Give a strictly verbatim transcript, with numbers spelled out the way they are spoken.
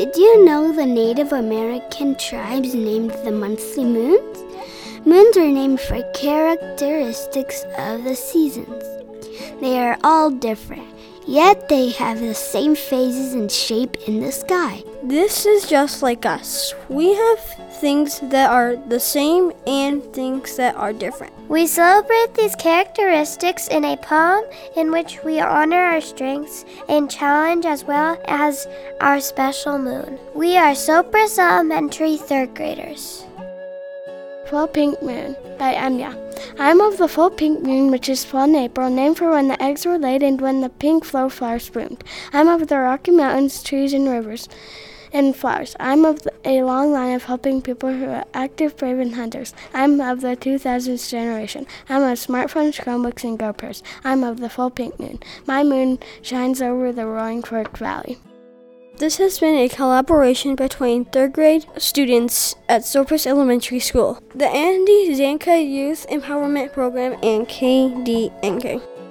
Did you know the Native American tribes named the monthly moons? Moons are named for characteristics of the seasons. They are all different, yet they have the same phases and shape in the sky. This is just like us. We have things that are the same and things that are different. We celebrate these characteristics in a poem in which we honor our strengths and challenge as well as our special moon. We are Sopris Elementary third graders. Full Pink Moon by Enya. I am of the full pink moon, which is full in April, named for when the eggs were laid and when the pink flower flowers bloomed. I am of the Rocky Mountains, trees, and rivers, and flowers. I am of the, a long line of helping people who are active, brave, and hunters. I am of the two thousands generation. I am of smartphones, Chromebooks, and GoPros. I am of the full pink moon. My moon shines over the Roaring Fork Valley. This has been a collaboration between third grade students at Sopris Elementary School, the Andy Zanka Youth Empowerment Program, and K D N K.